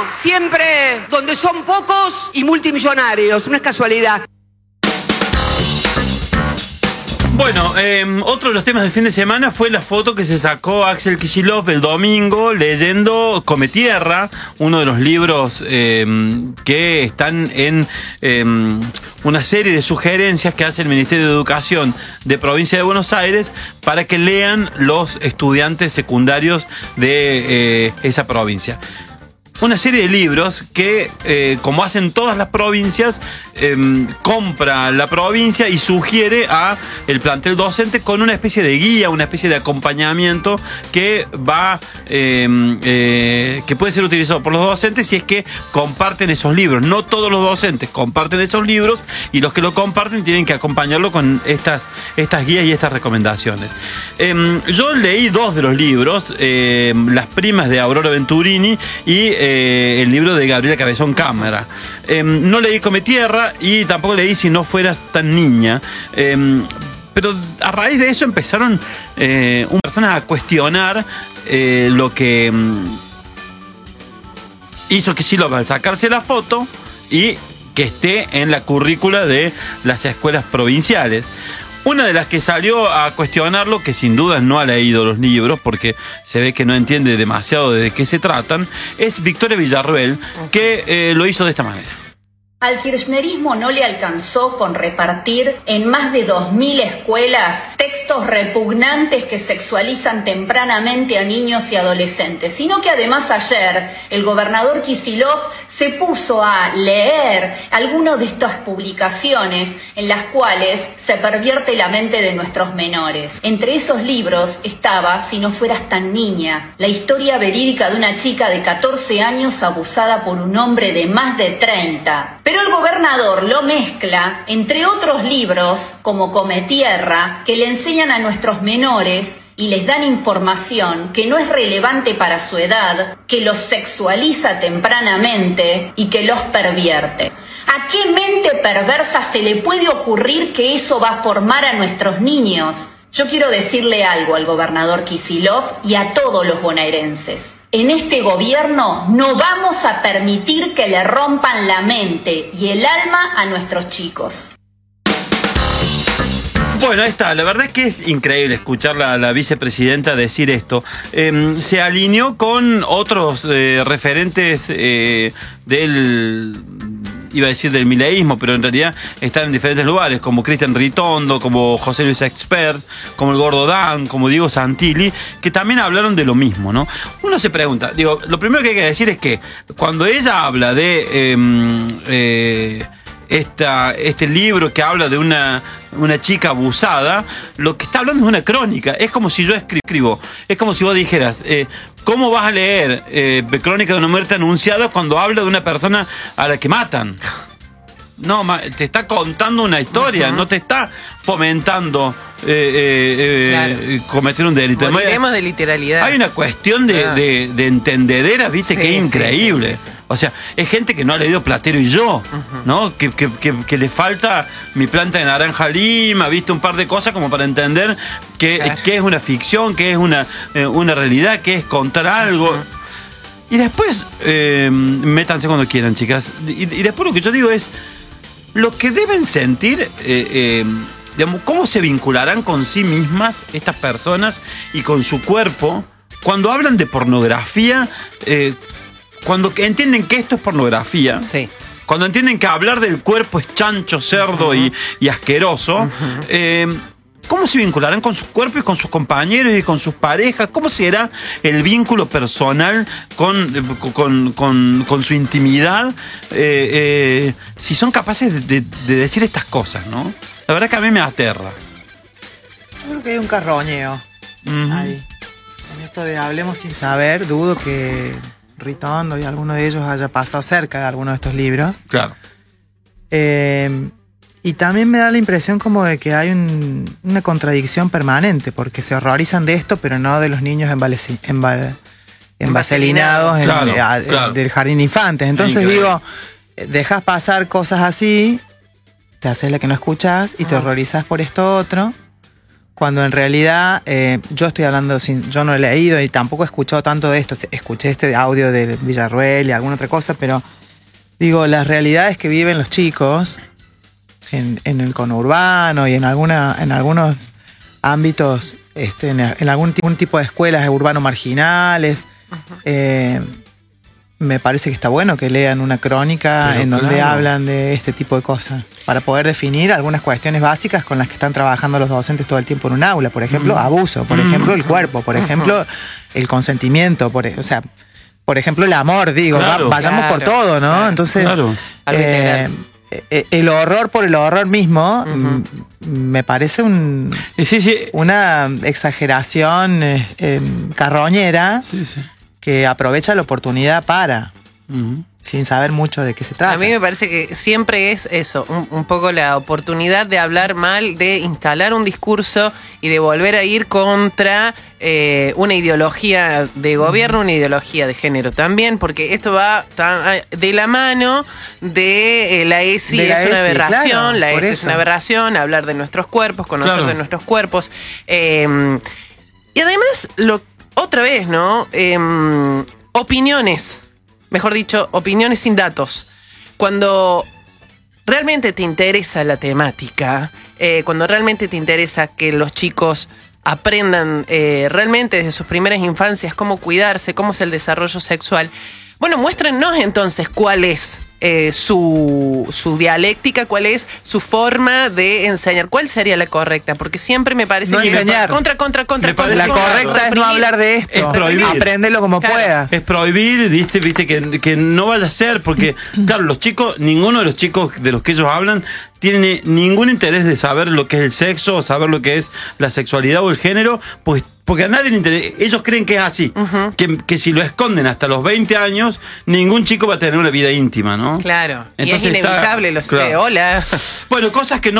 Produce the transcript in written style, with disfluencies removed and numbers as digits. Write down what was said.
siempre donde son pocos y multimillonarios, no es casualidad. Bueno, otro de los temas del fin de semana fue la foto que se sacó Axel Kicillof el domingo leyendo Come Tierra, uno de los libros que están en una serie de sugerencias que hace el Ministerio de Educación de Provincia de Buenos Aires para que lean los estudiantes secundarios de esa provincia. Una serie de libros que, como hacen todas las provincias, compra la provincia y sugiere a el plantel docente con una especie de guía, una especie de acompañamiento que va, que puede ser utilizado por los docentes si es que comparten esos libros. No todos los docentes comparten esos libros y los que lo comparten tienen que acompañarlo con estas guías y estas recomendaciones. Yo leí dos de los libros, Las primas de Aurora Venturini y el libro de Gabriela Cabezón Cámara. No leí Come Tierra y tampoco leí Si no fueras tan niña. Pero a raíz de eso empezaron personas a cuestionar lo que hizo Kicillof al sacarse la foto y que esté en la currícula de las escuelas provinciales. Una de las que salió a cuestionarlo, que sin duda no ha leído los libros porque se ve que no entiende demasiado de qué se tratan, es Victoria Villarruel, que lo hizo de esta manera. Al kirchnerismo no le alcanzó con repartir en más de 2.000 escuelas textos repugnantes que sexualizan tempranamente a niños y adolescentes, sino que además ayer el gobernador Kicillof se puso a leer algunas de estas publicaciones en las cuales se pervierte la mente de nuestros menores. Entre esos libros estaba Si no fueras tan niña, la historia verídica de una chica de 14 años abusada por un hombre de más de 30. Pero el gobernador lo mezcla, entre otros libros, como Come Tierra, que le enseñan a nuestros menores y les dan información que no es relevante para su edad, que los sexualiza tempranamente y que los pervierte. ¿A qué mente perversa se le puede ocurrir que eso va a formar a nuestros niños? Yo quiero decirle algo al gobernador Kicillof y a todos los bonaerenses. En este gobierno no vamos a permitir que le rompan la mente y el alma a nuestros chicos. Bueno, ahí está. La verdad es que es increíble escuchar a la vicepresidenta decir esto. Se alineó con otros referentes iba a decir del mileísmo, pero en realidad están en diferentes lugares, como Cristian Ritondo, como José Luis Expert, como el Gordo Dan, como Diego Santilli, que también hablaron de lo mismo, ¿no? Uno se pregunta, lo primero que hay que decir es que cuando ella habla de este libro que habla de una chica abusada, lo que está hablando es una crónica. Es como si yo escribo, es como si vos dijeras, ¿cómo vas a leer Crónica de una muerte anunciada cuando habla de una persona a la que matan? No, te está contando una historia, no te está fomentando cometer un delito. Moriremos de literalidad. Hay una cuestión de entendedera, ¿viste? Sí, que es increíble. Sí. O sea, es gente que no ha leído Platero y yo, ¿no? Que le falta Mi planta de naranja lima, ¿viste? Un par de cosas como para entender que es una ficción, que es una realidad, que es contar algo. Y después, métanse cuando quieran, chicas. Y después lo que yo digo es, lo que deben sentir, digamos, cómo se vincularán con sí mismas estas personas y con su cuerpo cuando hablan de pornografía, cuando entienden que esto es pornografía, sí. Cuando entienden que hablar del cuerpo es chancho, cerdo y asqueroso, ¿cómo se vincularán con su cuerpo y con sus compañeros y con sus parejas? ¿Cómo será el vínculo personal con su intimidad? Si son capaces de decir estas cosas, ¿no? La verdad que a mí me aterra. Yo creo que hay un carroñeo ahí. En esto de hablemos sin saber, dudo que Ritondo y alguno de ellos haya pasado cerca de alguno de estos libros. Claro. Y también me da la impresión como de que hay una contradicción permanente, porque se horrorizan de esto, pero no de los niños envaselinados del jardín de infantes. Entonces digo, dejas pasar cosas así, te haces la que no escuchas y te horrorizas por esto otro, cuando en realidad yo estoy hablando, yo no he leído y tampoco he escuchado tanto de esto. Escuché este audio de Villarruel y alguna otra cosa, pero digo, las realidades que viven los chicos en el conurbano y en algunos ámbitos, en algún tipo de escuelas urbanos marginales, me parece que está bueno que lean una crónica en donde hablan de este tipo de cosas, para poder definir algunas cuestiones básicas con las que están trabajando los docentes todo el tiempo en un aula. Por ejemplo, abuso, por ejemplo, el cuerpo, por ejemplo, el consentimiento, por ejemplo, el amor, vayamos por todo, ¿no? Entonces, el horror por el horror mismo me parece una exageración carroñera que aprovecha la oportunidad sin saber mucho de qué se trata. A mí me parece que siempre es eso, un poco la oportunidad de hablar mal, de instalar un discurso y de volver a ir contra una ideología de gobierno, una ideología de género también, porque esto va de la mano de la ESI, es una aberración, claro, la ESI es una aberración, hablar de nuestros cuerpos, conocer de nuestros cuerpos. Y además, otra vez, ¿no? Opiniones. Mejor dicho, opiniones sin datos. Cuando realmente te interesa la temática, cuando realmente te interesa que los chicos aprendan realmente desde sus primeras infancias cómo cuidarse, cómo es el desarrollo sexual, bueno, muéstrennos entonces cuál es su dialéctica, cuál es su forma de enseñar, cuál sería la correcta, porque siempre me parece que enseñar contra. La correcta es no hablar de esto, es prohibir. Apréndelo como puedas. Es prohibir, viste que no vaya a ser, porque claro, los chicos, ninguno de los chicos de los que ellos hablan tiene ningún interés de saber lo que es el sexo, o saber lo que es la sexualidad o el género, pues porque a nadie le interesa. Ellos creen que es así, que si lo esconden hasta los 20 años, ningún chico va a tener una vida íntima, ¿no? Claro, entonces y es inevitable, lo sé, hola. Bueno, cosas que no